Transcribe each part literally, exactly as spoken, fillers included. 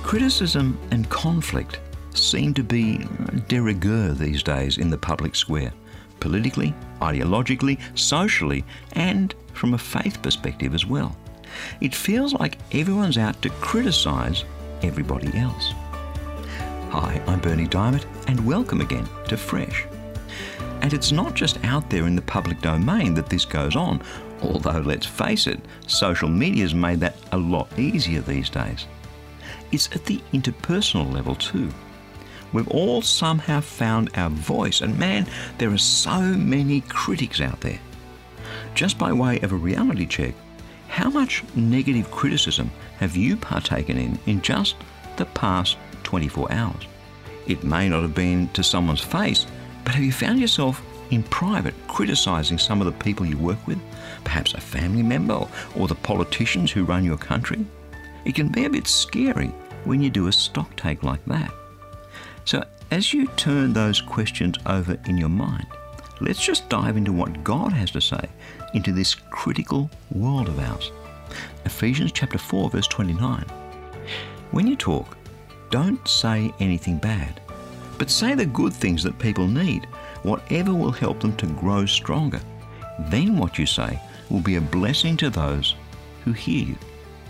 Criticism and conflict seem to be de rigueur these days in the public square, politically, ideologically, socially, and from a faith perspective as well. It feels like everyone's out to criticise everybody else. Hi, I'm Berni Dymet, and welcome again to Fresh. And it's not just out there in the public domain that this goes on, although let's face it, social media's made that a lot easier these days. It's at the interpersonal level too. We've all somehow found our voice, and man, there are so many critics out there. Just by way of a reality check, how much negative criticism have you partaken in in just the past twenty-four hours? It may not have been to someone's face, but have you found yourself in private criticising some of the people you work with, perhaps a family member or the politicians who run your country? It can be a bit scary when you do a stock take like that. So as you turn those questions over in your mind, let's just dive into what God has to say into this critical world of ours. Ephesians chapter four, verse twenty-nine. When you talk, don't say anything bad, but say the good things that people need, whatever will help them to grow stronger. Then what you say will be a blessing to those who hear you.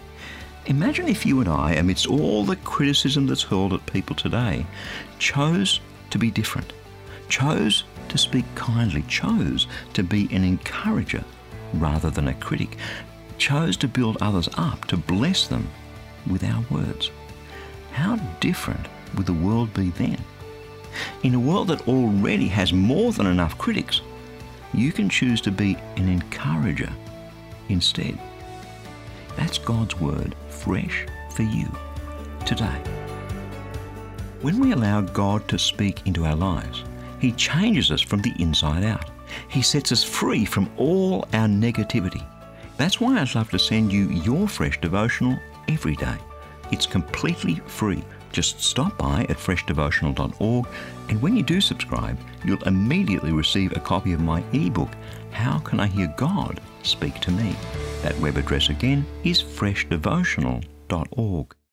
Imagine if you and I, amidst all the criticism that's hurled at people today, chose to be different, chose to speak kindly, chose to be an encourager rather than a critic, chose to build others up, to bless them with our words. How different would the world be then? In a world that already has more than enough critics, you can choose to be an encourager instead. That's God's word, fresh for you today. When we allow God to speak into our lives, He changes us from the inside out. He sets us free from all our negativity. That's why I'd love to send you your Fresh devotional every day. It's completely free. Just stop by at fresh devotional dot org, and when you do subscribe, you'll immediately receive a copy of my ebook, How Can I Hear God Speak to Me? That web address again is fresh devotional dot org.